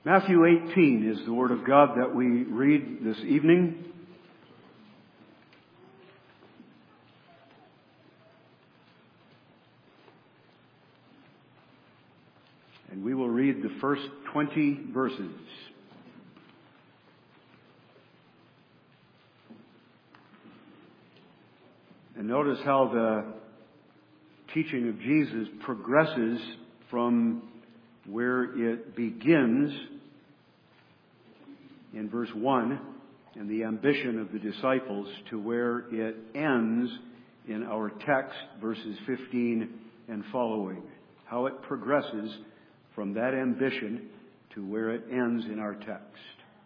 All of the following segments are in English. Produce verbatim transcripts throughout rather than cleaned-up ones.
Matthew eighteen is the Word of God that we read this evening. And we will read the first twenty verses. And notice how the teaching of Jesus progresses from where it begins in verse one and the ambition of the disciples to where it ends in our text, verses fifteen and following. How it progresses from that ambition to where it ends in our text.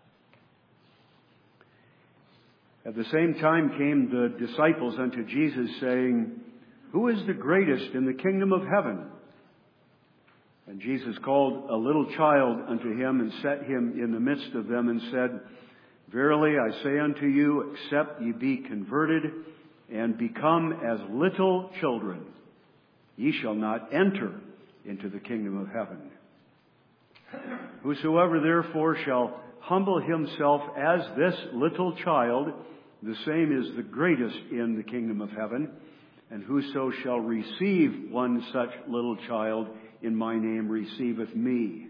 At the same time came the disciples unto Jesus, saying, Who is the greatest in the kingdom of heaven? And Jesus called a little child unto him and set him in the midst of them and said, Verily I say unto you, except ye be converted and become as little children, ye shall not enter into the kingdom of heaven. Whosoever therefore shall humble himself as this little child, the same is the greatest in the kingdom of heaven. And whoso shall receive one such little child in my name receiveth me.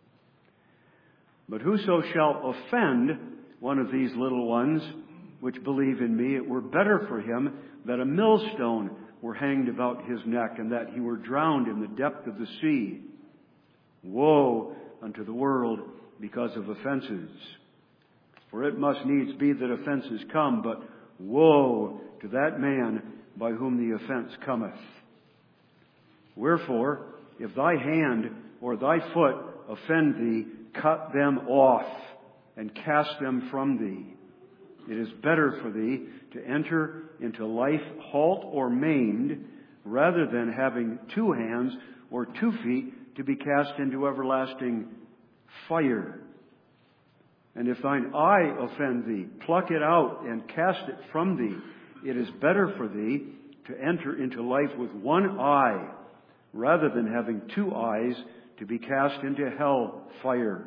But whoso shall offend one of these little ones which believe in me, it were better for him that a millstone were hanged about his neck, and that he were drowned in the depth of the sea. Woe unto the world because of offenses! For it must needs be that offenses come, but woe to that man by whom the offense cometh. Wherefore, if thy hand or thy foot offend thee, cut them off and cast them from thee. It is better for thee to enter into life halt or maimed, rather than having two hands or two feet to be cast into everlasting fire. And if thine eye offend thee, pluck it out and cast it from thee. It is better for thee to enter into life with one eye, rather than having two eyes to be cast into hell fire.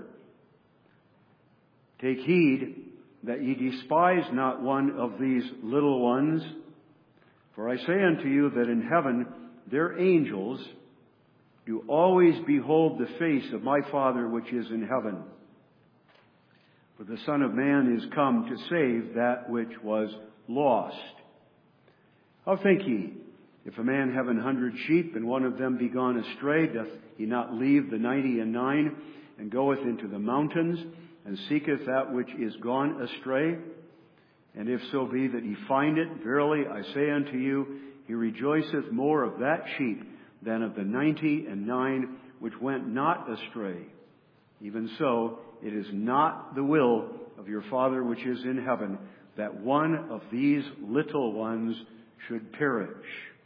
Take heed that ye despise not one of these little ones. For I say unto you that in heaven their angels do always behold the face of my Father which is in heaven. For the Son of Man is come to save that which was lost. How think ye? If a man have an hundred sheep, and one of them be gone astray, doth he not leave the ninety and nine, and goeth into the mountains, and seeketh that which is gone astray? And if so be that he find it, verily I say unto you, he rejoiceth more of that sheep than of the ninety and nine which went not astray. Even so, it is not the will of your Father which is in heaven, that one of these little ones should perish.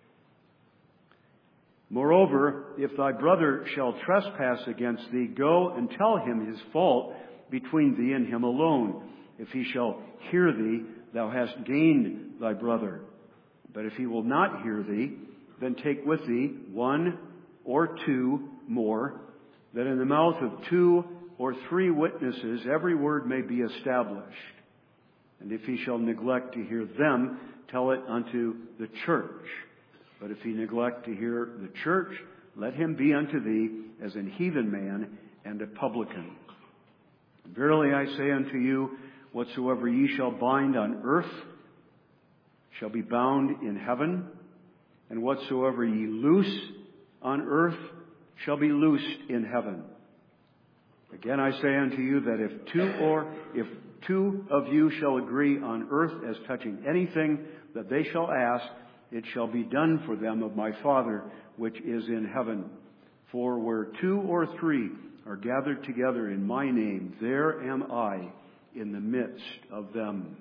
Moreover, if thy brother shall trespass against thee, go and tell him his fault between thee and him alone. If he shall hear thee, thou hast gained thy brother. But if he will not hear thee, then take with thee one or two more, that in the mouth of two or three witnesses every word may be established. And if he shall neglect to hear them, tell it unto the church. But if he neglect to hear the church, let him be unto thee as an heathen man and a publican. Verily I say unto you, whatsoever ye shall bind on earth shall be bound in heaven, and whatsoever ye loose on earth shall be loosed in heaven. Again I say unto you that if two or if two of you shall agree on earth as touching anything that they shall ask, it shall be done for them of my Father which is in heaven. For where two or three are gathered together in my name, there am I in the midst of them.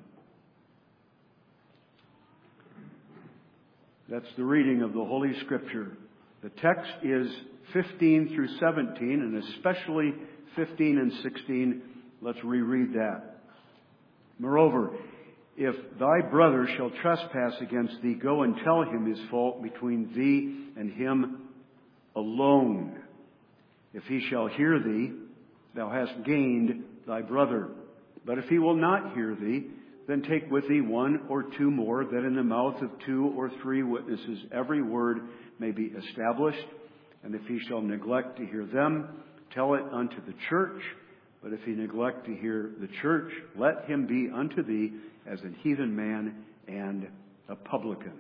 That's the reading of the Holy Scripture. The text is fifteen through seventeen, and especially fifteen and sixteen. Let's reread that. Moreover, if thy brother shall trespass against thee, go and tell him his fault between thee and him alone. If he shall hear thee, thou hast gained thy brother. But if he will not hear thee, then take with thee one or two more, that in the mouth of two or three witnesses every word may be established. And if he shall neglect to hear them, tell it unto the church. But if he neglect to hear the church, let him be unto thee as an heathen man and a publican.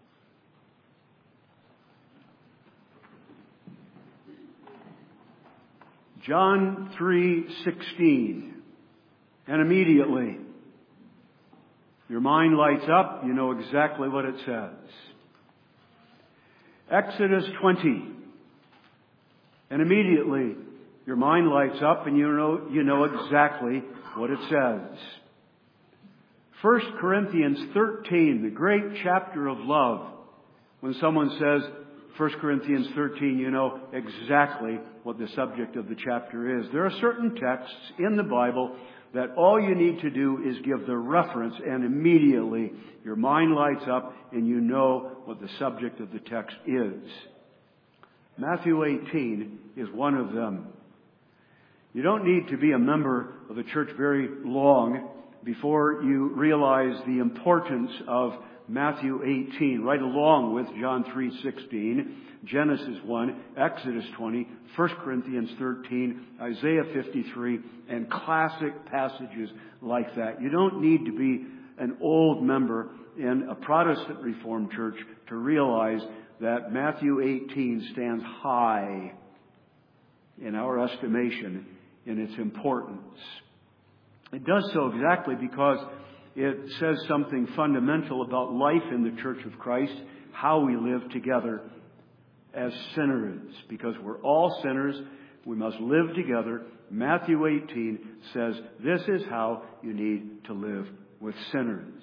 John three sixteen. And immediately, your mind lights up, you know exactly what it says. Exodus twenty. And immediately, your mind lights up and you know, you know exactly what it says. First Corinthians thirteen, the great chapter of love. When someone says First Corinthians thirteen, you know exactly what the subject of the chapter is. There are certain texts in the Bible that all you need to do is give the reference, and immediately your mind lights up and you know what the subject of the text is. Matthew eighteen is one of them. You don't need to be a member of the church very long before you realize the importance of Matthew eighteen, right along with John three sixteen, Genesis one, Exodus twenty, First Corinthians thirteen, Isaiah fifty-three, and classic passages like that. You don't need to be an old member in a Protestant Reformed church to realize that Matthew eighteen stands high in our estimation in its importance. It does so exactly because it says something fundamental about life in the Church of Christ, how we live together as sinners. Because we're all sinners, we must live together. Matthew eighteen says this is how you need to live with sinners.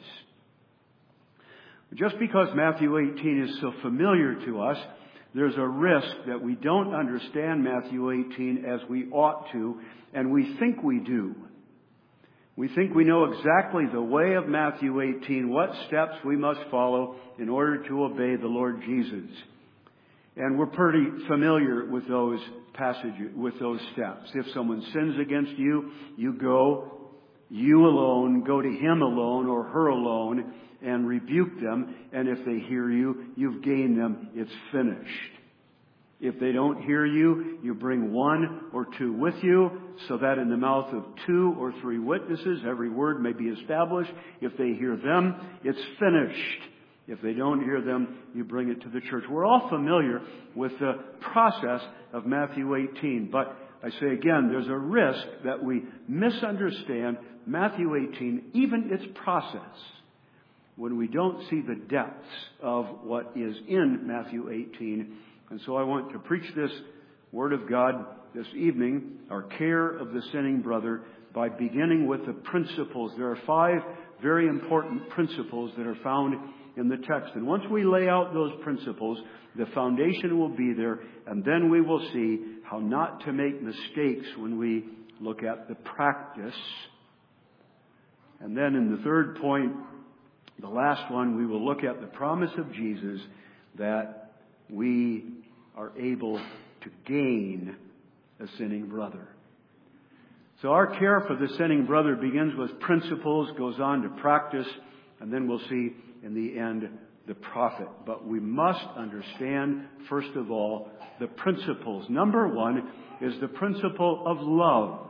Just because Matthew eighteen is so familiar to us, there's a risk that we don't understand Matthew eighteen as we ought to, and we think we do. We think we know exactly the way of Matthew eighteen, what steps we must follow in order to obey the Lord Jesus. And we're pretty familiar with those passages, with those steps. If someone sins against you, you go, you alone, go to him alone or her alone and rebuke them. And if they hear you, you've gained them. It's finished. If they don't hear you, you bring one or two with you, so that in the mouth of two or three witnesses, every word may be established. If they hear them, it's finished. If they don't hear them, you bring it to the church. We're all familiar with the process of Matthew eighteen. But I say again, there's a risk that we misunderstand Matthew eighteen, even its process, when we don't see the depths of what is in Matthew eighteen. And so I want to preach this Word of God this evening, our care of the sinning brother, by beginning with the principles. There are five very important principles that are found in the text. And once we lay out those principles, the foundation will be there, and then we will see how not to make mistakes when we look at the practice. And then in the third point, the last one, we will look at the promise of Jesus that we are able to gain a sinning brother. So our care for the sinning brother begins with principles, goes on to practice, and then we'll see in the end the profit. But we must understand, first of all, the principles. Number one is the principle of love.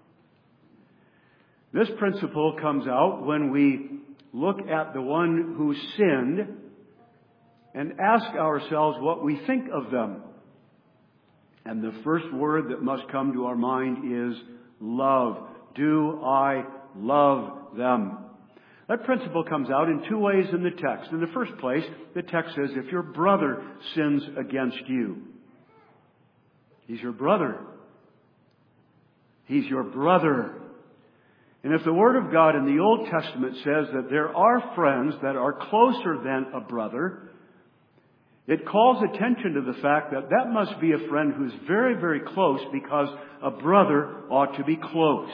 This principle comes out when we look at the one who sinned and ask ourselves what we think of them. And the first word that must come to our mind is love. Do I love them? That principle comes out in two ways in the text. In the first place, the text says, if your brother sins against you, he's your brother. He's your brother. And if the Word of God in the Old Testament says that there are friends that are closer than a brother, it calls attention to the fact that that must be a friend who's very, very close, because a brother ought to be close.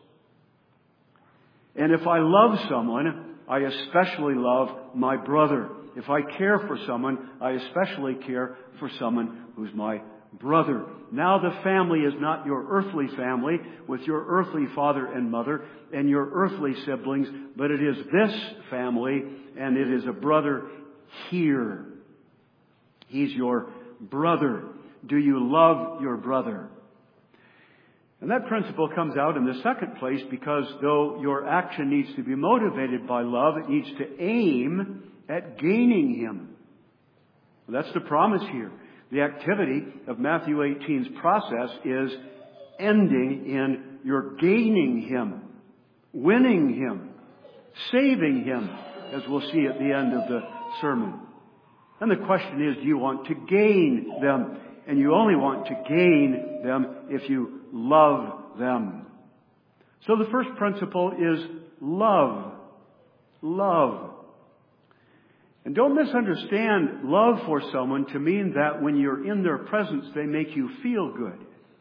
And if I love someone, I especially love my brother. If I care for someone, I especially care for someone who's my brother. Now the family is not your earthly family with your earthly father and mother and your earthly siblings, but it is this family, and it is a brother here. He's your brother. Do you love your brother? And that principle comes out in the second place because though your action needs to be motivated by love, it needs to aim at gaining him. That's the promise here. The activity of Matthew eighteen's process is ending in your gaining him, winning him, saving him, as we'll see at the end of the sermon. And the question is, do you want to gain them? And you only want to gain them if you love them. So the first principle is love. Love. And don't misunderstand love for someone to mean that when you're in their presence, they make you feel good.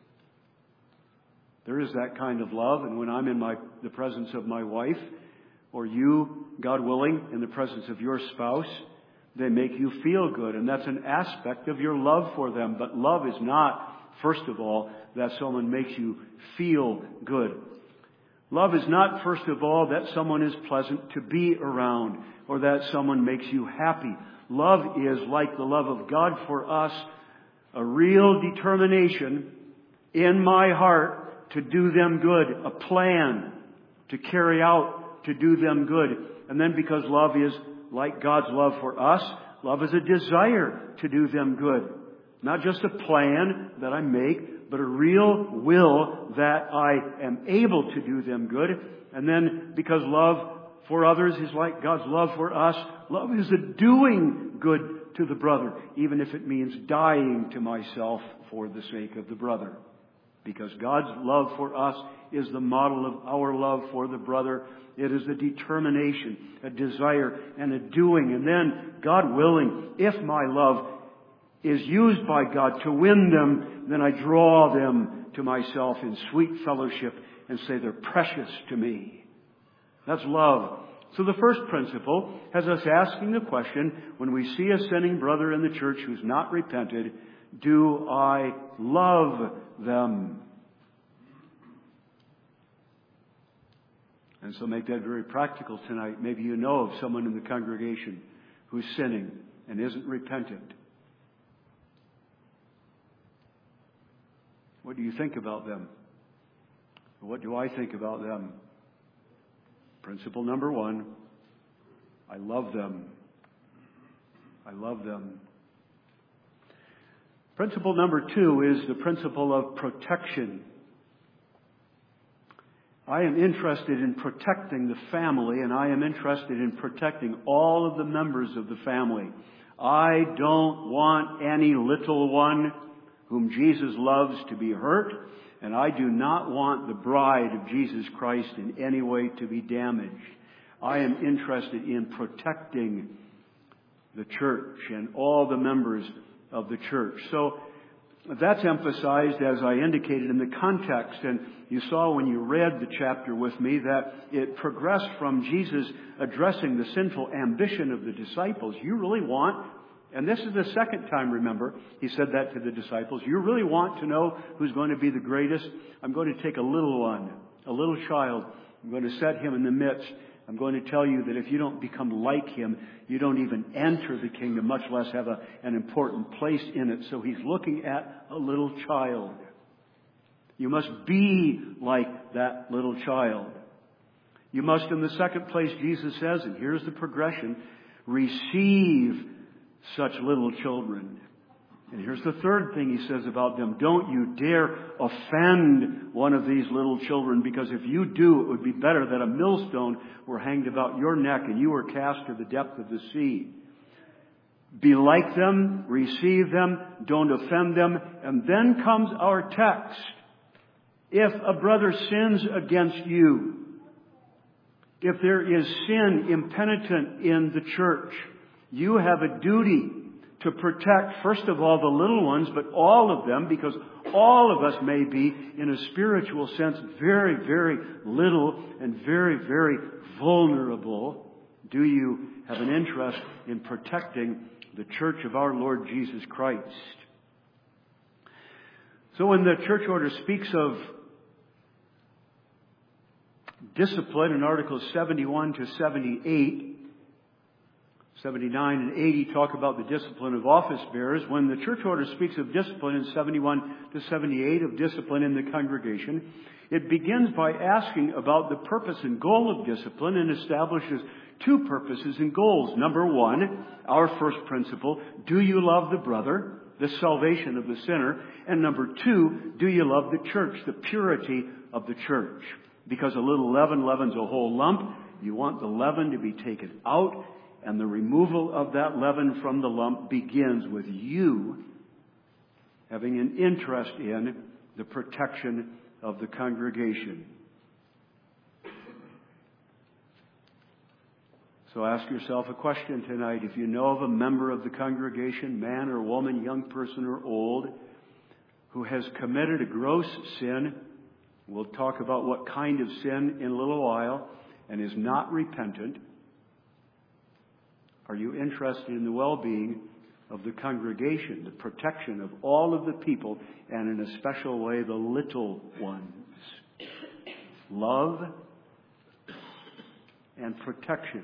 There is that kind of love, and when I'm in my, the presence of my wife, or you, God willing, in the presence of your spouse, they make you feel good, and that's an aspect of your love for them. But love is not, first of all, that someone makes you feel good. Love is not, first of all, that someone is pleasant to be around or that someone makes you happy. Love is, like the love of God for us, a real determination in my heart to do them good, a plan to carry out to do them good. And then because love is like God's love for us, love is a desire to do them good. Not just a plan that I make, but a real will that I am able to do them good. And then because love for others is like God's love for us, love is a doing good to the brother, even if it means dying to myself for the sake of the brother. Because God's love for us is the model of our love for the brother. It is a determination, a desire, and a doing. And then, God willing, if my love is used by God to win them, then I draw them to myself in sweet fellowship and say they're precious to me. That's love. So the first principle has us asking the question, when we see a sinning brother in the church who's not repented, do I love them? And so make that very practical tonight. Maybe you know of someone in the congregation who's sinning and isn't repentant. What do you think about them? What do I think about them? Principle number one, I love them. I love them. Principle number two is the principle of protection. I am interested in protecting the family, and I am interested in protecting all of the members of the family. I don't want any little one whom Jesus loves to be hurt, and I do not want the bride of Jesus Christ in any way to be damaged. I am interested in protecting the church and all the members of the church. So that's emphasized, as I indicated, in the context. And you saw when you read the chapter with me that it progressed from Jesus addressing the sinful ambition of the disciples. You really want, and this is the second time, remember, he said that to the disciples. You really want to know who's going to be the greatest? I'm going to take a little one, a little child. I'm going to set him in the midst. I'm going to tell you that if you don't become like him, you don't even enter the kingdom, much less have a, an important place in it. So he's looking at a little child. You must be like that little child. You must, in the second place, Jesus says, and here's the progression, receive such little children. And here's the third thing he says about them. Don't you dare offend one of these little children, because if you do, it would be better that a millstone were hanged about your neck and you were cast to the depth of the sea. Be like them, receive them, don't offend them. And then comes our text. If a brother sins against you, if there is sin impenitent in the church, you have a duty to protect, first of all, the little ones, but all of them, because all of us may be, in a spiritual sense, very, very little and very, very vulnerable. Do you have an interest in protecting the church of our Lord Jesus Christ? So when the church order speaks of discipline in Articles seventy-one to seventy-eight, seventy-nine and eighty talk about the discipline of office bearers. When the church order speaks of discipline in seventy-one to seventy-eight, of discipline in the congregation, it begins by asking about the purpose and goal of discipline and establishes two purposes and goals. Number one, our first principle, do you love the brother, the salvation of the sinner? And number two, do you love the church, the purity of the church? Because a little leaven leavens a whole lump. You want the leaven to be taken out, and the removal of that leaven from the lump begins with you having an interest in the protection of the congregation. So ask yourself a question tonight. If you know of a member of the congregation, man or woman, young person or old, who has committed a gross sin, we'll talk about what kind of sin in a little while, and is not repentant, are you interested in the well-being of the congregation, the protection of all of the people, and in a special way, the little ones? Love and protection.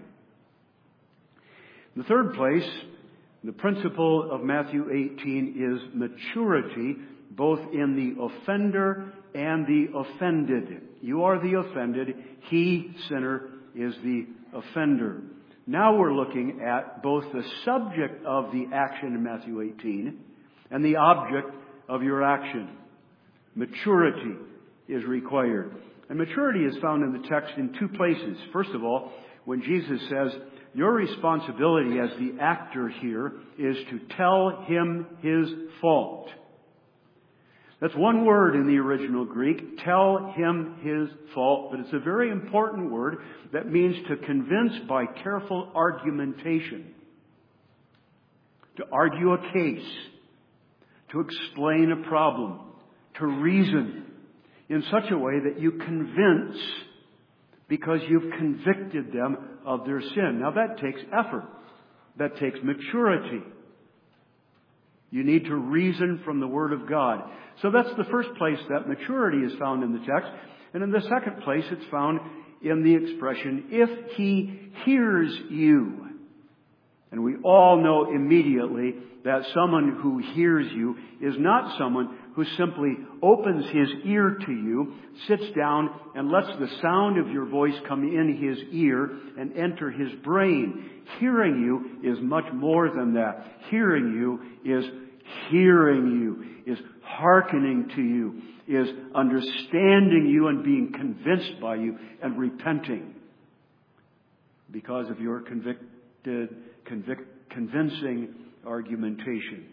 In the third place, the principle of Matthew eighteen is maturity, both in the offender and the offended. You are the offended. He, sinner, is the offender. Now we're looking at both the subject of the action in Matthew eighteen and the object of your action. Maturity is required. And maturity is found in the text in two places. First of all, when Jesus says, your responsibility as the actor here is to tell him his fault. That's one word in the original Greek, tell him his fault, but it's a very important word that means to convince by careful argumentation, to argue a case, to explain a problem, to reason in such a way that you convince because you've convicted them of their sin. Now that takes effort. That takes maturity. You need to reason from the Word of God. So that's the first place that maturity is found in the text. And in the second place, it's found in the expression, if he hears you. And we all know immediately that someone who hears you is not someone who simply opens his ear to you, sits down, and lets the sound of your voice come in his ear and enter his brain. Hearing you is much more than that. Hearing you is hearing you, is hearkening to you, is understanding you and being convinced by you and repenting because of your convicted, convic- convincing argumentation.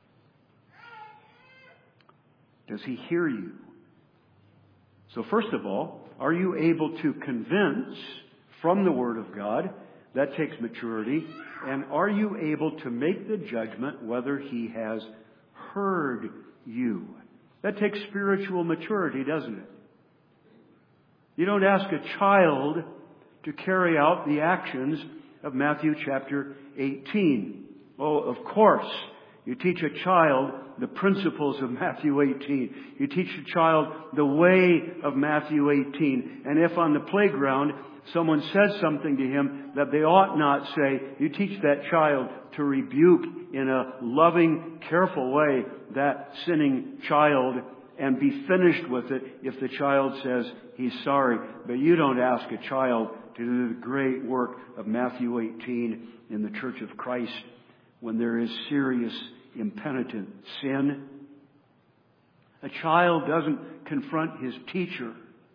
Does he hear you? So first of all, are you able to convince from the Word of God? That takes maturity. And are you able to make the judgment whether he has heard you? That takes spiritual maturity, doesn't it? You don't ask a child to carry out the actions of Matthew chapter eighteen. Oh, of course, you teach a child the principles of Matthew eighteen. You teach a child the way of Matthew eighteen. And if on the playground someone says something to him that they ought not say, you teach that child to rebuke in a loving, careful way that sinning child and be finished with it if the child says he's sorry. But you don't ask a child to do the great work of Matthew eighteen in the Church of Christ when there is serious, impenitent sin. A child doesn't confront his teacher.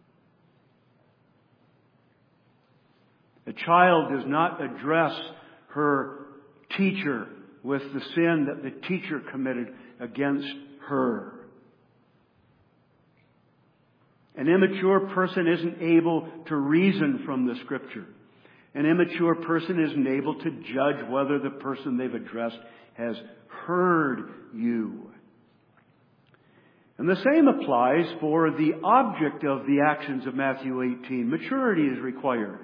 A child does not address her teacher with the sin that the teacher committed against her. An immature person isn't able to reason from the Scripture. An immature person isn't able to judge whether the person they've addressed has heard you. And the same applies for the object of the actions of Matthew eighteen. Maturity is required.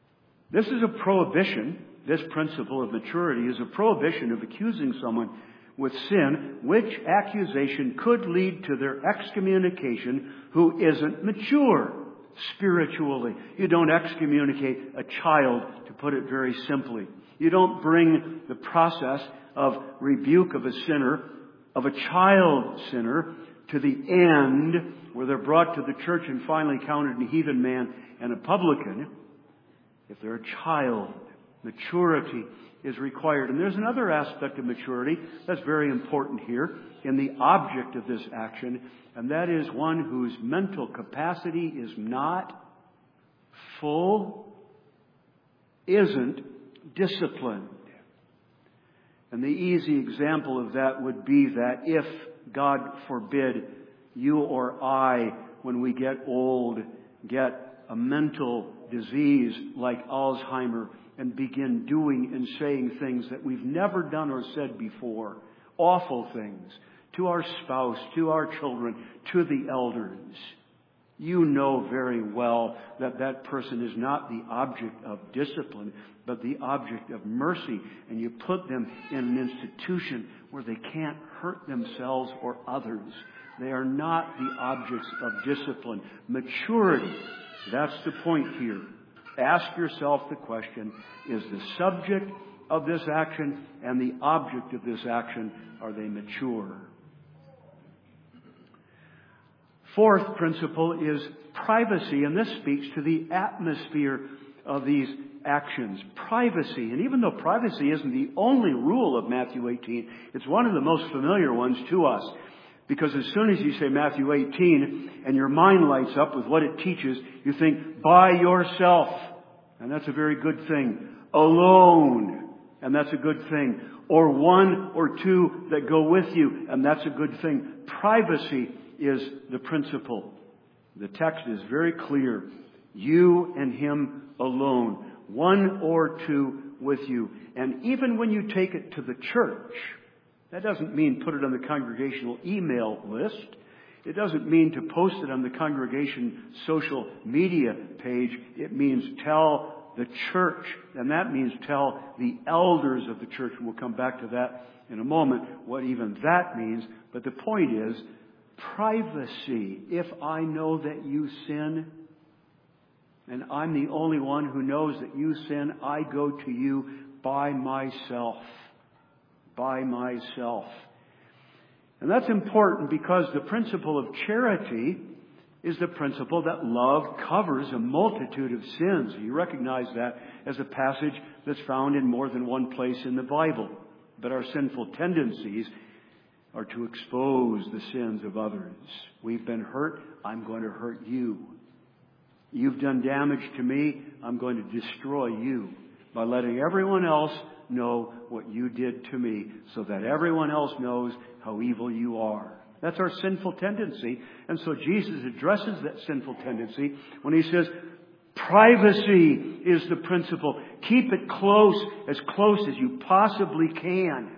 This is a prohibition. This principle of maturity is a prohibition of accusing someone with sin, which accusation could lead to their excommunication, who isn't mature spiritually. You don't excommunicate a child, to put it very simply. You don't bring the process of rebuke of a sinner, of a child sinner, to the end where they're brought to the church and finally counted a heathen man and a publican. If they're a child, maturity is required. And there's another aspect of maturity that's very important here in the object of this action, and that is one whose mental capacity is not full, isn't disciplined. And the easy example of that would be that if, God forbid, you or I, when we get old, get a mental disease like Alzheimer and begin doing and saying things that we've never done or said before, awful things, to our spouse, to our children, to the elders, you know very well that that person is not the object of discipline, but the object of mercy. And you put them in an institution where they can't hurt themselves or others. They are not the objects of discipline. Maturity, that's the point here. Ask yourself the question, is the subject of this action and the object of this action, are they mature? Fourth principle is privacy, and this speaks to the atmosphere of these actions. Privacy, and even though privacy isn't the only rule of Matthew eighteen, it's one of the most familiar ones to us. Because as soon as you say Matthew eighteen and your mind lights up with what it teaches, you think, by yourself. And that's a very good thing. Alone. And that's a good thing. Or one or two that go with you. And that's a good thing. Privacy is the principle. The text is very clear. You and him alone. One or two with you. And even when you take it to the church, that doesn't mean put it on the congregational email list. It doesn't mean to post it on the congregation social media page. It means tell the church. And that means tell the elders of the church. And we'll come back to that in a moment, what even that means. But the point is, privacy. If I know that you sin, and I'm the only one who knows that you sin, I go to you by myself. By myself. And that's important because the principle of charity is the principle that love covers a multitude of sins. You recognize that as a passage that's found in more than one place in the Bible. But our sinful tendencies are to expose the sins of others. We've been hurt, I'm going to hurt you. You've done damage to me, I'm going to destroy you by letting everyone else know what you did to me, so that everyone else knows how evil you are. That's our sinful tendency. And so Jesus addresses that sinful tendency when he says, privacy is the principle. Keep it close, as close as you possibly can.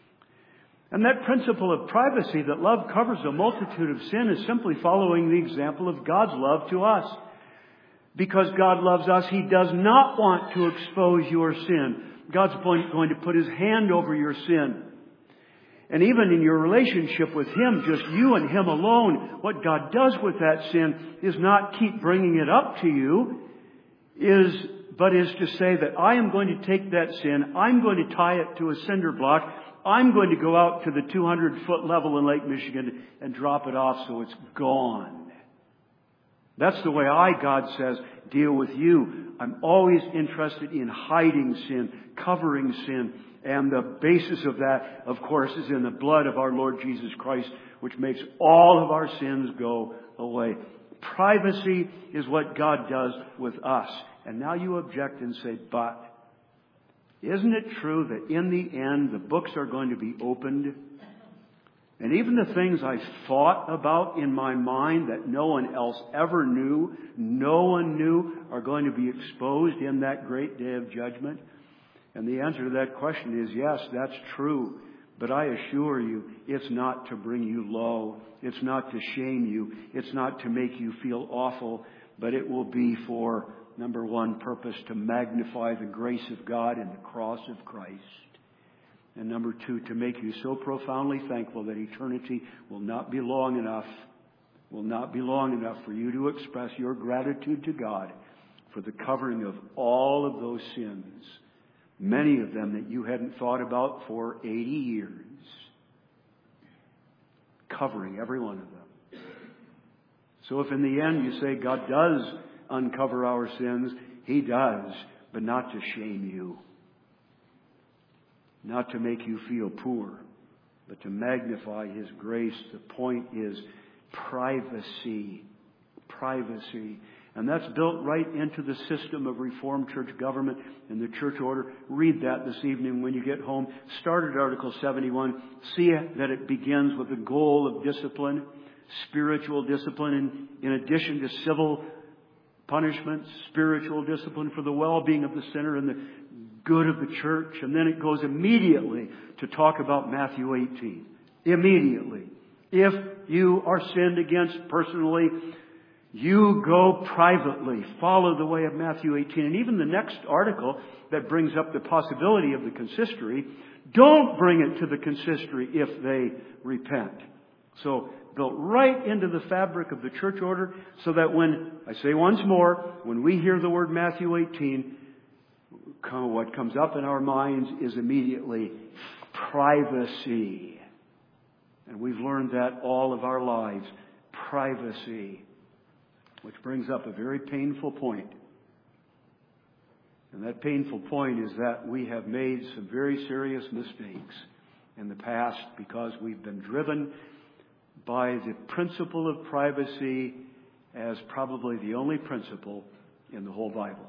And that principle of privacy, that love covers a multitude of sin, is simply following the example of God's love to us. Because God loves us, He does not want to expose your sin. God's going to put His hand over your sin. And even in your relationship with Him, just you and Him alone, what God does with that sin is not keep bringing it up to you, is, but is to say that I am going to take that sin, I'm going to tie it to a cinder block, I'm going to go out to the two hundred foot level in Lake Michigan and drop it off so it's gone. That's the way I, God says, deal with you. I'm always interested in hiding sin, covering sin. And the basis of that, of course, is in the blood of our Lord Jesus Christ, which makes all of our sins go away. Privacy is what God does with us. And now you object and say, but isn't it true that in the end the books are going to be opened? And even the things I thought about in my mind that no one else ever knew, no one knew, are going to be exposed in that great day of judgment? And the answer to that question is yes, that's true. But I assure you, it's not to bring you low. It's not to shame you. It's not to make you feel awful. But it will be for, number one, purpose to magnify the grace of God in the cross of Christ. And number two, to make you so profoundly thankful that eternity will not be long enough, will not be long enough for you to express your gratitude to God for the covering of all of those sins, many of them that you hadn't thought about for eighty years. Covering every one of them. So if in the end you say God does uncover our sins, He does, but not to shame you. Not to make you feel poor, but to magnify His grace. The point is privacy. Privacy. And that's built right into the system of Reformed church government and the church order. Read that this evening when you get home. Start at Article seventy-one. See that it begins with the goal of discipline, spiritual discipline, in, in addition to civil punishment, spiritual discipline for the well-being of the sinner and the good of the church. And then it goes immediately to talk about Matthew eighteen. Immediately. If you are sinned against personally, you go privately. Follow the way of Matthew eighteen. And even the next article that brings up the possibility of the consistory, don't bring it to the consistory if they repent. So, built right into the fabric of the church order so that when, I say once more, when we hear the word Matthew eighteen, what comes up in our minds is immediately privacy. And we've learned that all of our lives. Privacy. Which brings up a very painful point. And that painful point is that we have made some very serious mistakes in the past because we've been driven by the principle of privacy as probably the only principle in the whole Bible.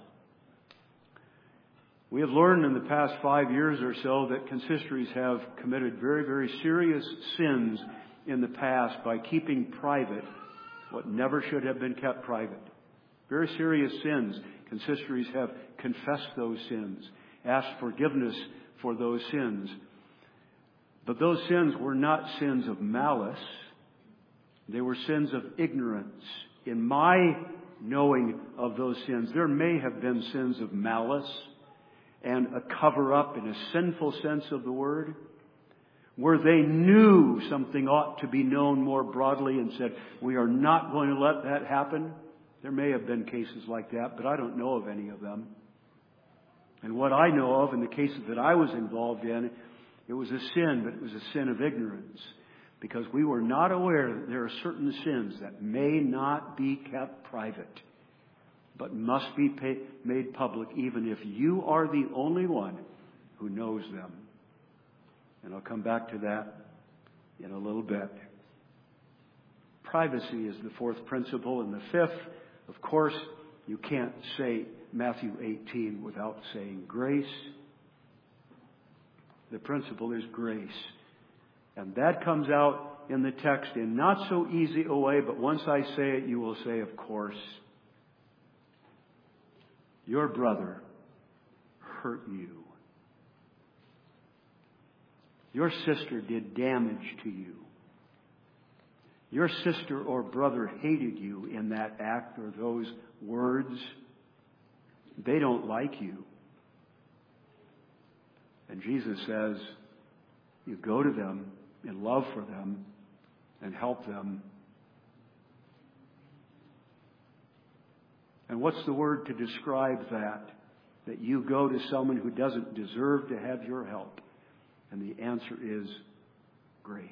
We have learned in the past five years or so that consistories have committed very, very serious sins in the past by keeping private what never should have been kept private. Very serious sins. Consistories have confessed those sins, asked forgiveness for those sins. But those sins were not sins of malice. They were sins of ignorance. In my knowing of those sins, there may have been sins of malice and a cover-up in a sinful sense of the word, where they knew something ought to be known more broadly and said, we are not going to let that happen. There may have been cases like that, but I don't know of any of them. And what I know of in the cases that I was involved in, it was a sin, but it was a sin of ignorance. Because we were not aware that there are certain sins that may not be kept private, but must be pay, made public, even if you are the only one who knows them. And I'll come back to that in a little bit. Privacy is the fourth principle. And the fifth, of course, you can't say Matthew eighteen without saying grace. The principle is grace. And that comes out in the text in not so easy a way, but once I say it, you will say, of course, your brother hurt you. Your sister did damage to you. Your sister or brother hated you in that act or those words. They don't like you. And Jesus says, you go to them in love for them and help them. And what's the word to describe that? That you go to someone who doesn't deserve to have your help. And the answer is grace.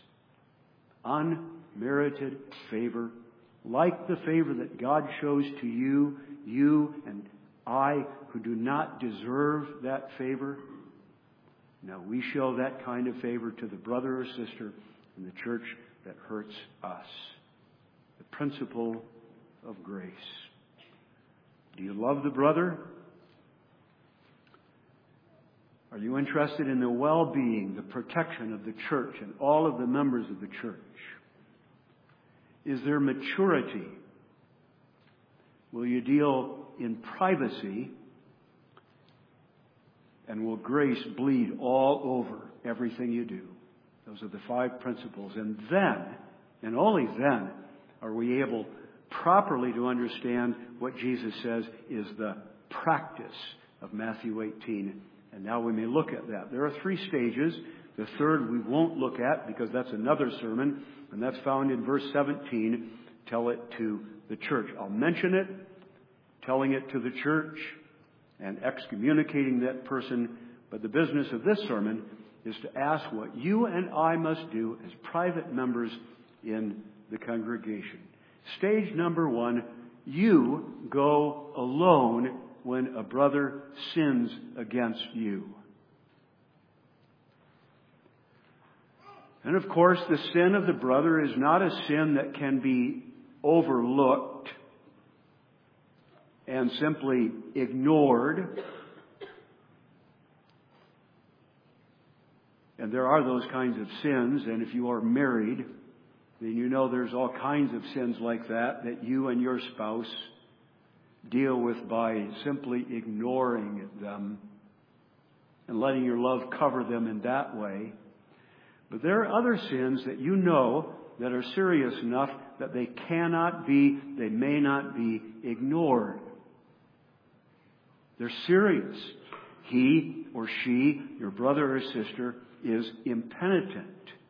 Unmerited favor. Like the favor that God shows to you, you and I who do not deserve that favor. No, we show that kind of favor to the brother or sister in the church that hurts us. The principle of grace. Do you love the brother? Are you interested in the well-being, the protection of the church and all of the members of the church? Is there maturity? Will you deal in privacy? And will grace bleed all over everything you do? Those are the five principles. And then, and only then, are we able properly to understand what Jesus says is the practice of Matthew eighteen And now we may look at that. There are three stages. The third we won't look at because that's another sermon, and that's found in verse seventeen. Tell it to the church. I'll mention it, telling it to the church, and excommunicating that person. But the business of this sermon is to ask what you and I must do as private members in the congregation. Stage number one, you go alone when a brother sins against you. And of course, the sin of the brother is not a sin that can be overlooked and simply ignored. And there are those kinds of sins, and if you are married, then you know there's all kinds of sins like that that you and your spouse deal with by simply ignoring them and letting your love cover them in that way. But there are other sins that you know that are serious enough that they cannot be, they may not be ignored. They're serious. He or she, your brother or sister, is impenitent.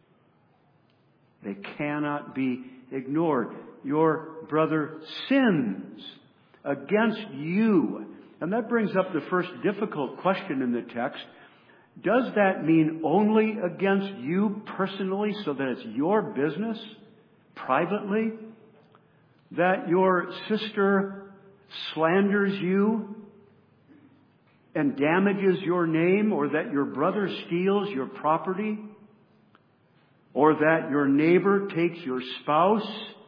They cannot be ignored. Your brother sins against you. And that brings up the first difficult question in the text. Does that mean only against you personally, so that it's your business, privately? That your sister slanders you and damages your name, or that your brother steals your property, or that your neighbor takes your spouse,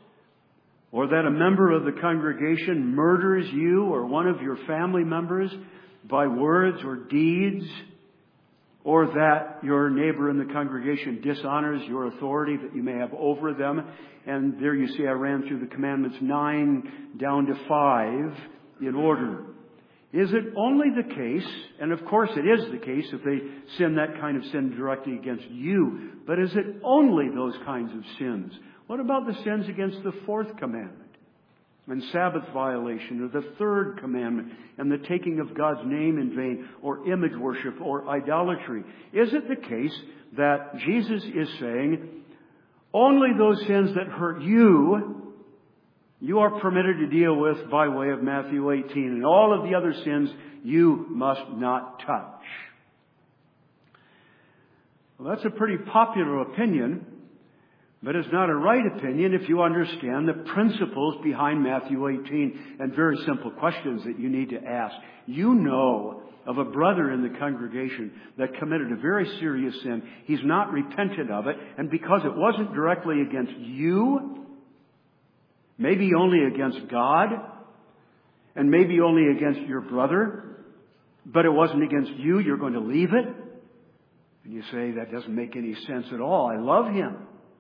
or that a member of the congregation murders you or one of your family members by words or deeds, or that your neighbor in the congregation dishonors your authority that you may have over them. And there you see I ran through the commandments nine down to five in order. Is it only the case, and of course it is the case if they sin that kind of sin directly against you, but is it only those kinds of sins? What about the sins against the fourth commandment and Sabbath violation, or the third commandment and the taking of God's name in vain, or image worship, or idolatry? Is it the case that Jesus is saying only those sins that hurt you, you are permitted to deal with by way of Matthew eighteen, and all of the other sins you must not touch? Well, that's a pretty popular opinion, but it's not a right opinion if you understand the principles behind Matthew eighteen and very simple questions that you need to ask. You know of a brother in the congregation that committed a very serious sin. He's not repented of it, and because it wasn't directly against you, maybe only against God, and maybe only against your brother, but it wasn't against you, you're going to leave it? And you say, that doesn't make any sense at all. I love him.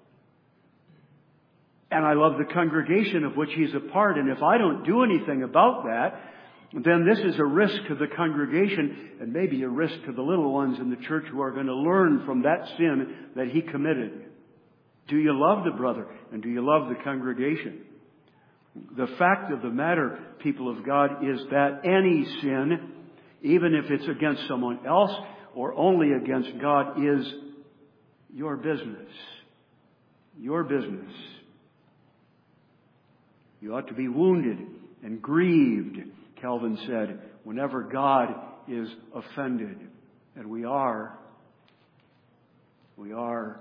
And I love the congregation of which he's a part. And if I don't do anything about that, then this is a risk to the congregation, and maybe a risk to the little ones in the church who are going to learn from that sin that he committed. Do you love the brother? And do you love the congregation? The fact of the matter, people of God, is that any sin, even if it's against someone else or only against God, is your business. Your business. You ought to be wounded and grieved, Calvin said, whenever God is offended. And we are. We are.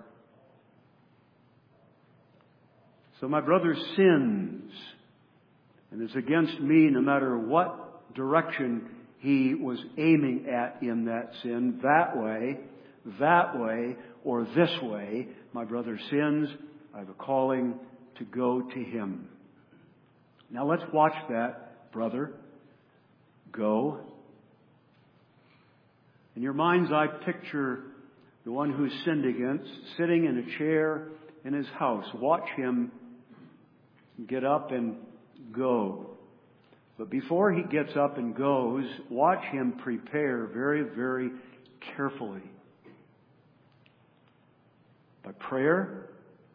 So my brother sins, and it's against me no matter what direction he was aiming at in that sin. That way, that way, or this way, my brother sins. I have a calling to go to him. Now let's watch that, brother. Go. In your mind's eye, picture the one who's sinned against sitting in a chair in his house. Watch him get up and go. But before he gets up and goes, watch him prepare very, very carefully. By prayer,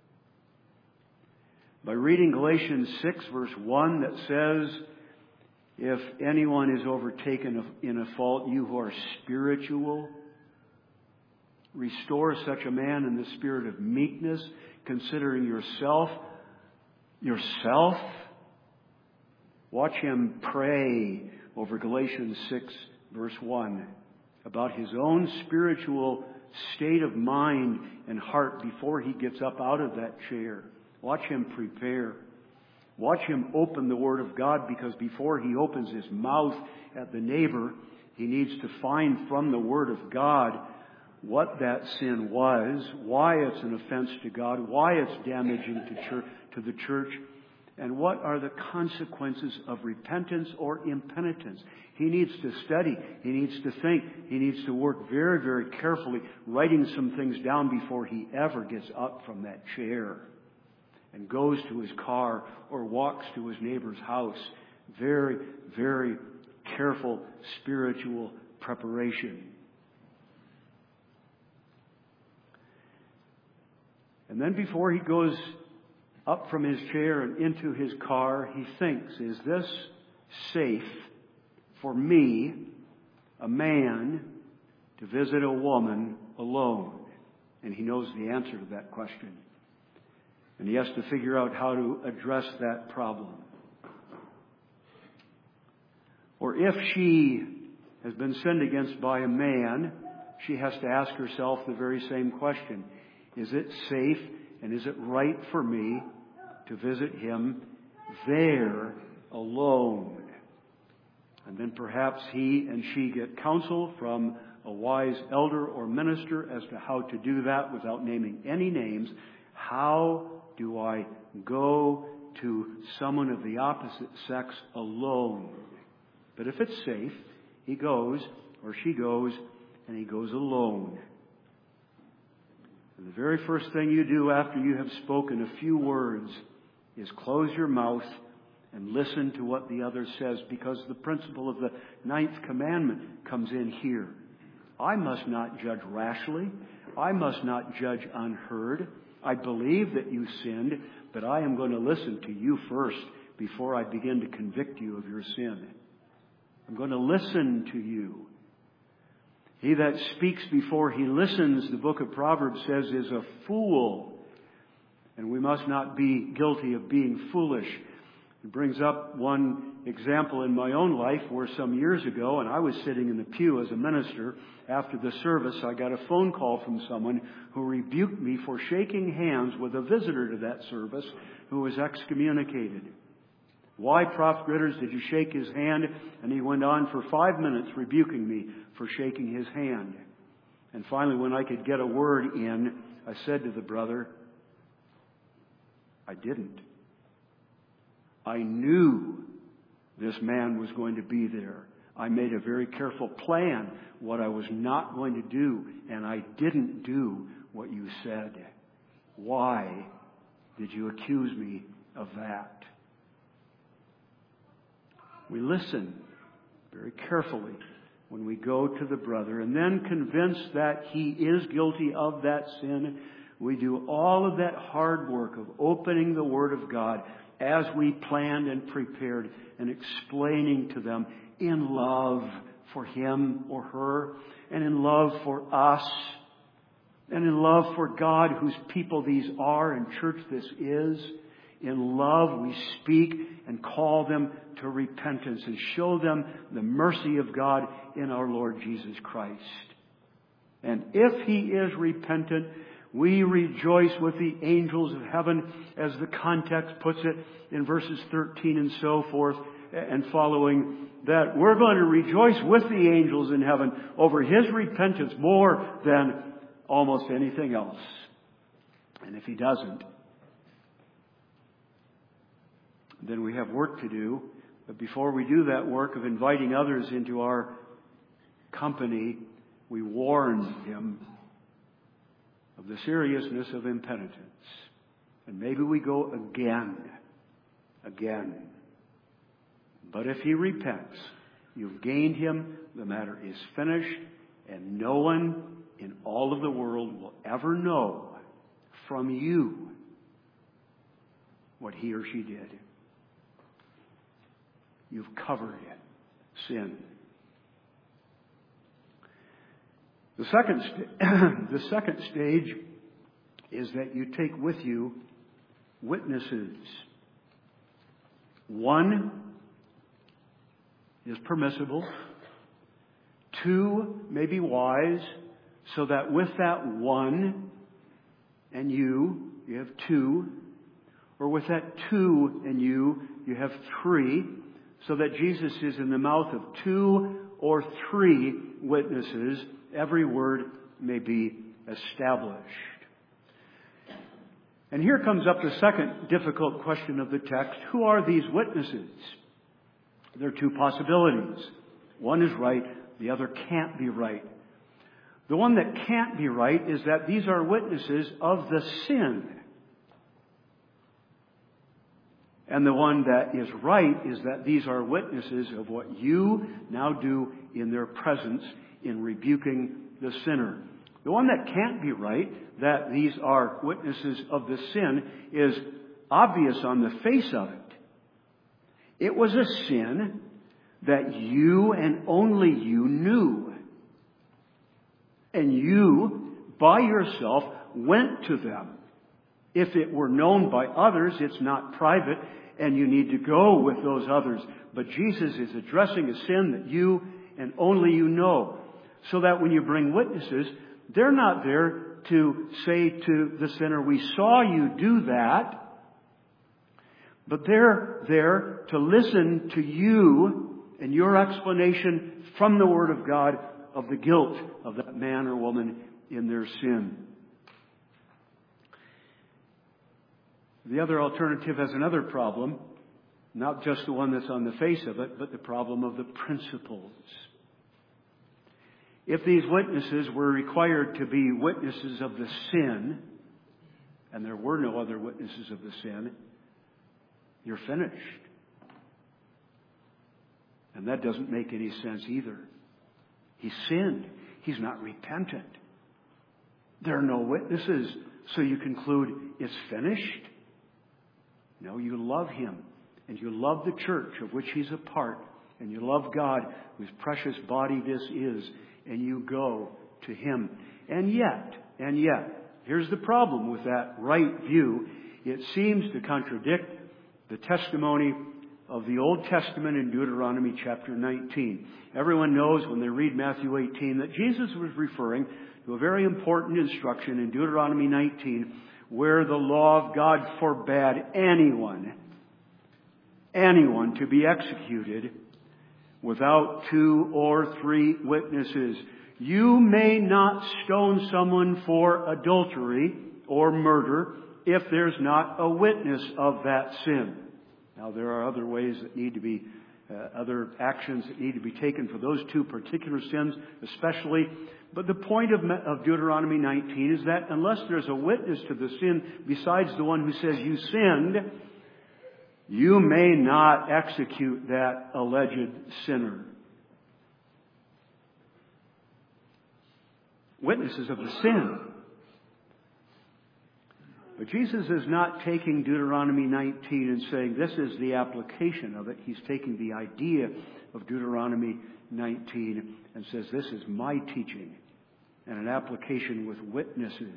by reading Galatians six verse one that says, If anyone is overtaken in a fault, you who are spiritual, restore such a man in the spirit of meekness, considering yourself, yourself. Watch him pray over Galatians six, verse one, about his own spiritual state of mind and heart before he gets up out of that chair. Watch him prepare. Watch him open the Word of God, because before he opens his mouth at the neighbor, he needs to find from the Word of God what that sin was, why it's an offense to God, why it's damaging to church, to the church, and what are the consequences of repentance or impenitence. He needs to study. He needs to think. He needs to work very, very carefully, writing some things down before he ever gets up from that chair and goes to his car or walks to his neighbor's house. Very, very careful spiritual preparation. And then before he goes up from his chair and into his car, he thinks, is this safe for me, a man, to visit a woman alone? And he knows the answer to that question. And he has to figure out how to address that problem. Or if she has been sinned against by a man, she has to ask herself the very same question. Is it safe and is it right for me to visit him there alone? And then perhaps he and she get counsel from a wise elder or minister as to how to do that without naming any names. How do I go to someone of the opposite sex alone? But if it's safe, he goes or she goes, and he goes alone. And the very first thing you do after you have spoken a few words is close your mouth and listen to what the other says, because the principle of the ninth commandment comes in here. I must not judge rashly. I must not judge unheard. I believe that you sinned, but I am going to listen to you first before I begin to convict you of your sin. I'm going to listen to you. He that speaks before he listens, the book of Proverbs says, is a fool. And we must not be guilty of being foolish. It brings up one example in my own life where some years ago, and I was sitting in the pew as a minister, after the service, I got a phone call from someone who rebuked me for shaking hands with a visitor to that service who was excommunicated. Why, Prophet Gritters, did you shake his hand? And he went on for five minutes rebuking me for shaking his hand. And finally, when I could get a word in, I said to the brother, I didn't. I knew this man was going to be there. I made a very careful plan what I was not going to do, and I didn't do what you said. Why did you accuse me of that? We listen very carefully when we go to the brother, and then convinced that he is guilty of that sin, we do all of that hard work of opening the Word of God as we planned and prepared, and explaining to them in love for him or her, and in love for us, and in love for God, whose people these are and church this is. In love we speak and call them to repentance and show them the mercy of God in our Lord Jesus Christ. And if he is repentant, we rejoice with the angels of heaven, as the context puts it in verses thirteen and so forth and following, that we're going to rejoice with the angels in heaven over his repentance more than almost anything else. And if he doesn't, then we have work to do. But before we do that work of inviting others into our company, we warn him of the seriousness of impenitence. And maybe we go again, again. But if he repents, you've gained him, the matter is finished, and no one in all of the world will ever know from you what he or she did. You've covered sin. The second, st- the second stage is that you take with you witnesses. One is permissible. Two may be wise, so that with that one and you, you have two. Or with that two and you, you have three. So that Jesus is in the mouth of two or three witnesses. Every word may be established. And here comes up the second difficult question of the text. Who are these witnesses? There are two possibilities. One is right, the other can't be right. The one that can't be right is that these are witnesses of the sin. And the one that is right is that these are witnesses of what you now do in their presence in rebuking the sinner. The one that can't be right, that these are witnesses of the sin, is obvious on the face of it. It was a sin that you and only you knew. And you, by yourself, went to them. If it were known by others, it's not private, and you need to go with those others. But Jesus is addressing a sin that you and only you know. So that when you bring witnesses, they're not there to say to the sinner, we saw you do that. But they're there to listen to you and your explanation from the Word of God of the guilt of that man or woman in their sin. The other alternative has another problem, not just the one that's on the face of it, but the problem of the principles. If these witnesses were required to be witnesses of the sin, and there were no other witnesses of the sin, you're finished. And that doesn't make any sense either. He sinned. He's not repentant. There are no witnesses, so you conclude it's finished? No, you love Him, and you love the church of which He's a part, and you love God, whose precious body this is, and you go to Him. And yet, and yet, here's the problem with that right view. It seems to contradict the testimony of the Old Testament in Deuteronomy chapter nineteen. Everyone knows when they read Matthew eighteen that Jesus was referring to a very important instruction in Deuteronomy nineteen where the law of God forbade anyone, anyone to be executed without two or three witnesses. You may not stone someone for adultery or murder if there's not a witness of that sin. Now, there are other ways that need to be, uh, other actions that need to be taken for those two particular sins, especially. But the point of, of Deuteronomy nineteen is that unless there's a witness to the sin besides the one who says you sinned, you may not execute that alleged sinner. Witnesses of the sin. But Jesus is not taking Deuteronomy nineteen and saying this is the application of it. He's taking the idea of Deuteronomy nineteen and says this is my teaching and an application with witnesses.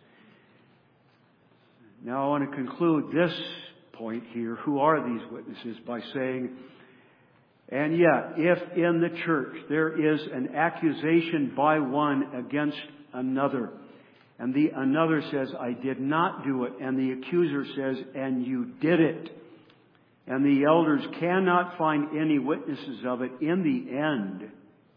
Now I want to conclude this point here. Who are these witnesses? By saying, and yet, if in the church there is an accusation by one against another, and the another says, I did not do it, and the accuser says, and you did it, and the elders cannot find any witnesses of it, in the end,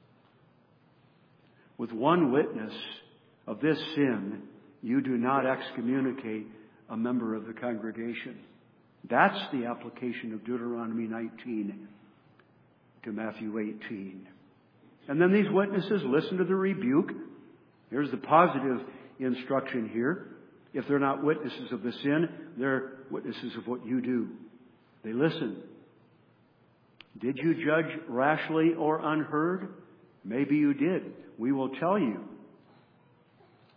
with one witness of this sin, you do not excommunicate a member of the congregation. That's the application of Deuteronomy nineteen to Matthew eighteen. And then these witnesses listen to the rebuke. Here's the positive instruction here. If they're not witnesses of the sin, they're witnesses of what you do. They listen. Did you judge rashly or unheard? Maybe you did. We will tell you.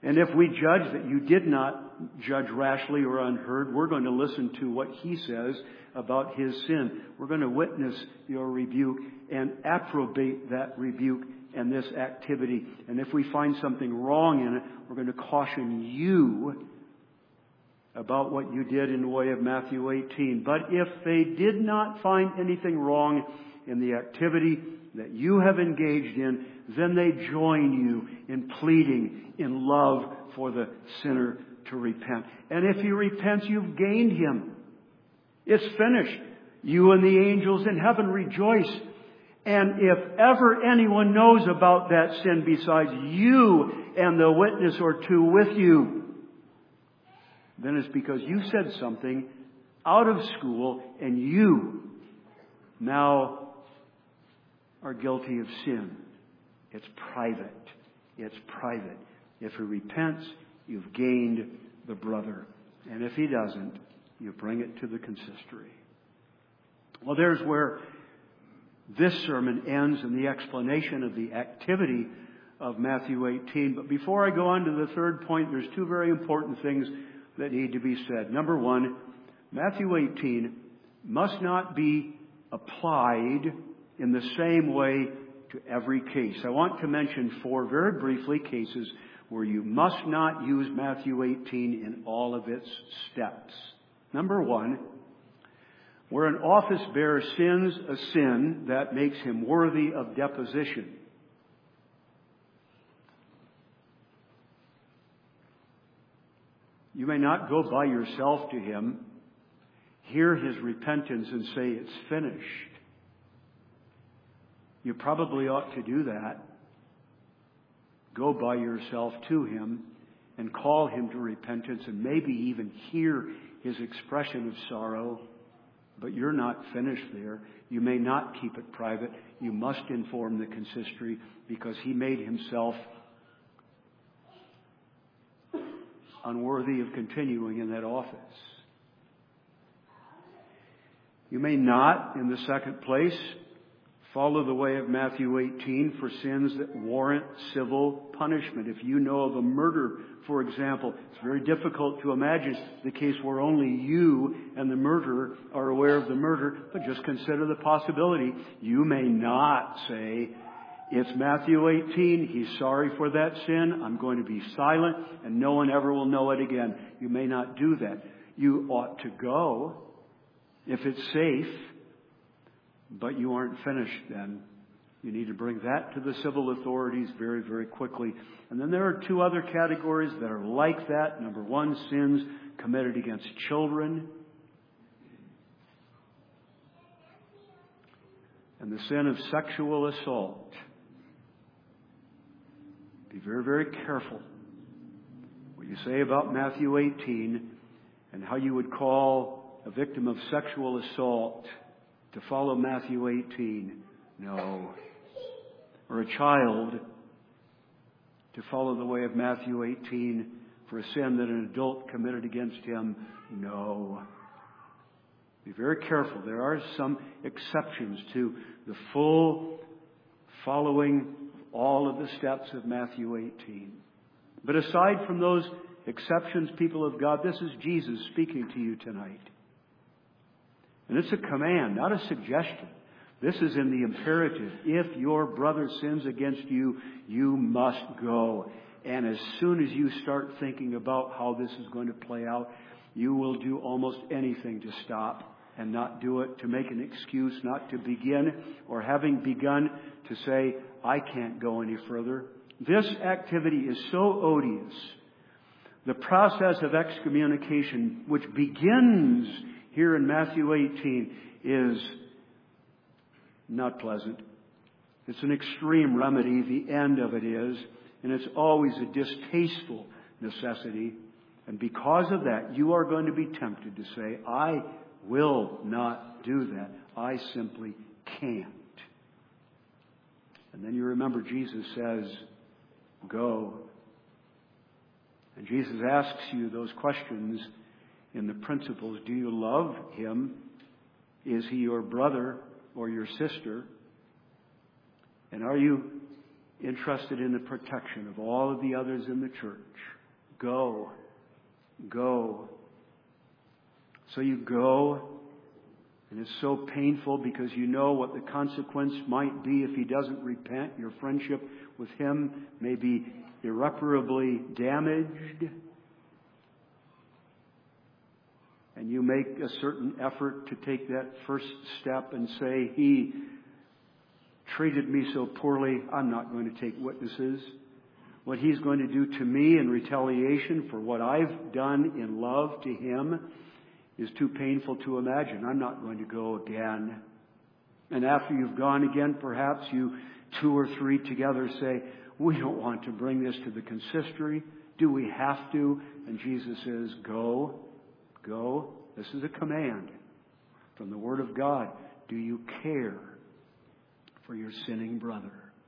And if we judge that you did not judge rashly or unheard, we're going to listen to what He says about His sin. We're going to witness your rebuke and approbate that rebuke and this activity. And if we find something wrong in it, we're going to caution you about what you did in the way of Matthew eighteen. But if they did not find anything wrong in the activity that you have engaged in, then they join you in pleading in love for the sinner to repent. And if he repents, you've gained him. It's finished. You and the angels in heaven rejoice. And if ever anyone knows about that sin besides you and the witness or two with you, then it's because you said something out of school and you now are guilty of sin. It's private. It's private. If he repents, you've gained the brother. And if he doesn't, you bring it to the consistory. Well, there's where this sermon ends in the explanation of the activity of Matthew eighteen. But before I go on to the third point, there's two very important things that need to be said. Number one, Matthew eighteen must not be applied in the same way to every case. I want to mention four very briefly cases where you must not use Matthew eighteen in all of its steps. Number one, where an office bearer sins a sin that makes him worthy of deposition. You may not go by yourself to him, hear his repentance and say it's finished. You probably ought to do that. Go by yourself to him and call him to repentance and maybe even hear his expression of sorrow. But you're not finished there. You may not keep it private. You must inform the consistory because he made himself unworthy of continuing in that office. You may not, in the second place, follow the way of Matthew eighteen for sins that warrant civil punishment. If you know of a murder, for example, it's very difficult to imagine the case where only you and the murderer are aware of the murder, but just consider the possibility. You may not say, it's Matthew eighteen, he's sorry for that sin, I'm going to be silent, and no one ever will know it again. You may not do that. You ought to go if it's safe, but you aren't finished then. You need to bring that to the civil authorities very, very quickly. And then there are two other categories that are like that. Number one, sins committed against children. And the sin of sexual assault. Be very, very careful what you say about Matthew eighteen and how you would call a victim of sexual assault to follow Matthew eighteen. No. Or a child to follow the way of Matthew eighteen for a sin that an adult committed against him. No. Be very careful. There are some exceptions to the full following all of the steps of Matthew eighteen. But aside from those exceptions, people of God, this is Jesus speaking to you tonight. And it's a command, not a suggestion. This is in the imperative. If your brother sins against you, you must go. And as soon as you start thinking about how this is going to play out, you will do almost anything to stop and not do it, to make an excuse not to begin, or having begun to say, I can't go any further. This activity is so odious. The process of excommunication, which begins here in Matthew eighteen, is not pleasant. It's an extreme remedy. The end of it is. And it's always a distasteful necessity. And because of that, you are going to be tempted to say, I will not do that. I simply can't. And then you remember Jesus says, go. And Jesus asks you those questions in the principles. Do you love him? Is he your brother or your sister? And are you interested in the protection of all of the others in the church. Go. Go. So you go, and it's so painful because you know what the consequence might be if he doesn't repent. Your friendship with him may be irreparably damaged. And you make a certain effort to take that first step and say, he treated me so poorly, I'm not going to take witnesses. What he's going to do to me in retaliation for what I've done in love to him is too painful to imagine. I'm not going to go again. And after you've gone again, perhaps you two or three together say, we don't want to bring this to the consistory. Do we have to? And Jesus says, go, go. This is a command from the Word of God. Do you care for your sinning brother?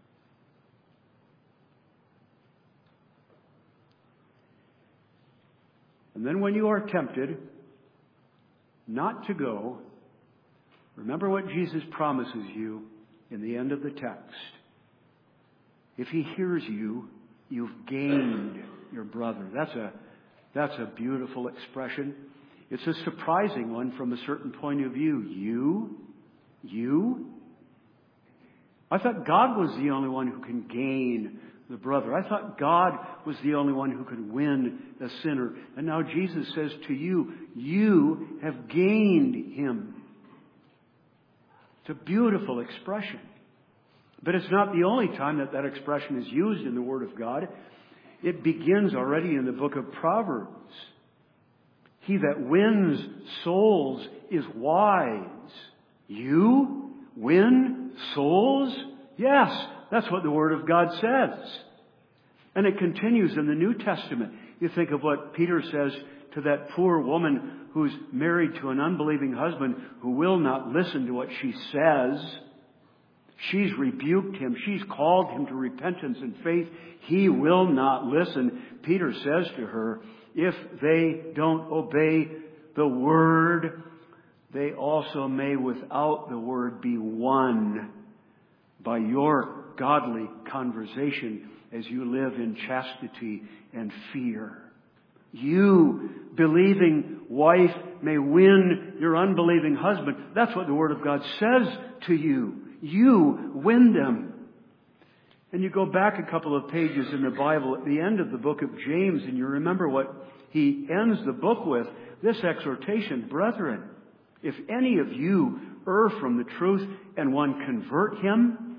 And then when you are tempted not to go, remember what Jesus promises you in the end of the text. If he hears you, you've gained your brother. That's a, that's a beautiful expression. It's a surprising one from a certain point of view. You? You? I thought God was the only one who can gain the brother. I thought God was the only one who could win a sinner. And now Jesus says to you, you have gained him. It's a beautiful expression. But it's not the only time that that expression is used in the Word of God. It begins already in the book of Proverbs. He that wins souls is wise. You win souls? Yes, that's what the Word of God says. And it continues in the New Testament. You think of what Peter says to that poor woman who's married to an unbelieving husband who will not listen to what she says. She's rebuked him. She's called him to repentance and faith. He will not listen. Peter says to her, if they don't obey the Word, they also may without the Word be won by your godly conversation as you live in chastity and fear. You, believing wife, may win your unbelieving husband. That's what the Word of God says to you. You win them. And you go back a couple of pages in the Bible at the end of the book of James, and you remember what he ends the book with. This exhortation, brethren, if any of you err from the truth and one convert him,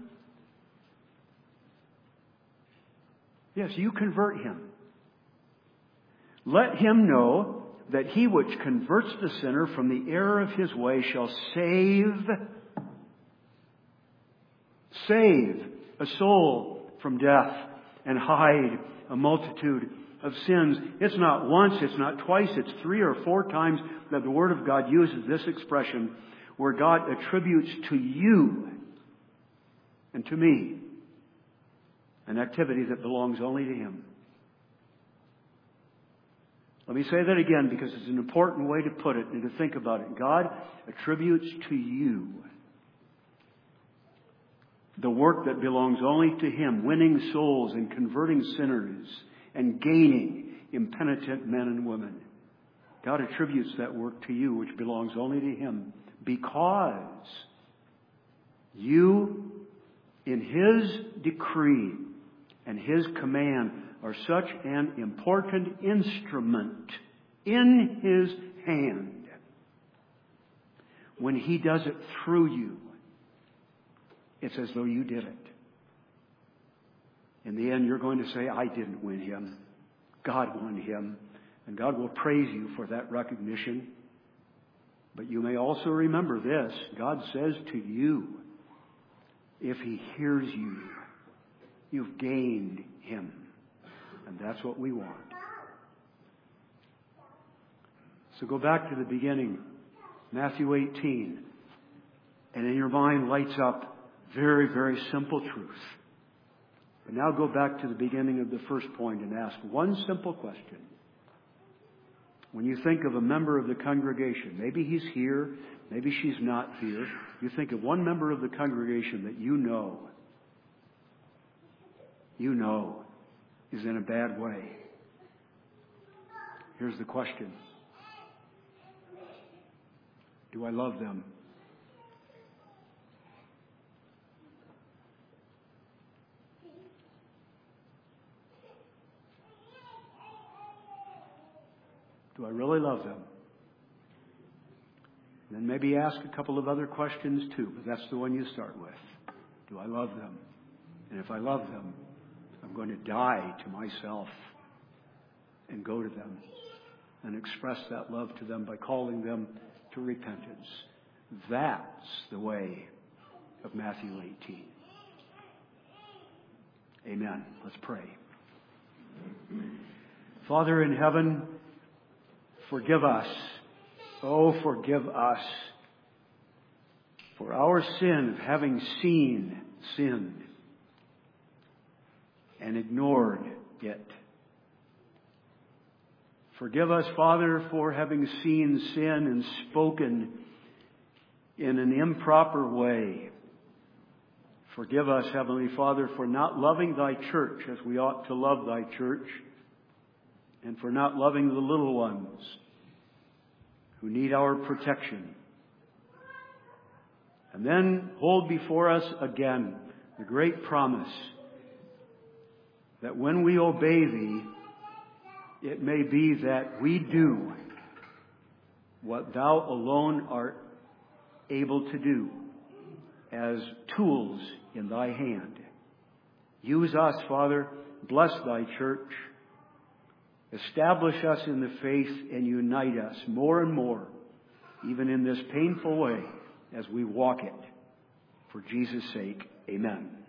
yes, you convert him. Let him know that he which converts the sinner from the error of his way shall save, save a soul from death and hide a multitude of sins. It's not once, it's not twice, it's three or four times that the Word of God uses this expression where God attributes to you and to me an activity that belongs only to him. Let me say that again because it's an important way to put it and to think about it. God attributes to you the work that belongs only to him, winning souls and converting sinners and gaining impenitent men and women. God attributes that work to you, which belongs only to him, because you, in his decree and his command, are such an important instrument in his hand. When he does it through you, it's as though you did it. In the end, you're going to say, I didn't win him. God won him. And God will praise you for that recognition. But you may also remember this. God says to you, if he hears you, you've gained him. And that's what we want. So go back to the beginning, Matthew eighteen. And in your mind lights up very, very simple truth. But now go back to the beginning of the first point and ask one simple question. When you think of a member of the congregation, maybe he's here, maybe she's not here. You think of one member of the congregation that you know you know, is in a bad way. Here's the question. Do I love them? Do I really love them? And then maybe ask a couple of other questions too, but that's the one you start with. Do I love them? And if I love them, I'm going to die to myself and go to them and express that love to them by calling them to repentance. That's the way of Matthew eighteen. Amen. Let's pray. Father in heaven, forgive us. Oh, forgive us for our sin of having seen sin and ignored it. Forgive us, Father, for having seen sin and spoken in an improper way. Forgive us, Heavenly Father, for not loving Thy church as we ought to love Thy church, and for not loving the little ones who need our protection. And then hold before us again the great promise that when we obey Thee, it may be that we do what Thou alone art able to do as tools in Thy hand. Use us, Father. Bless Thy church. Establish us in the faith and unite us more and more, even in this painful way, as we walk it. For Jesus' sake, amen.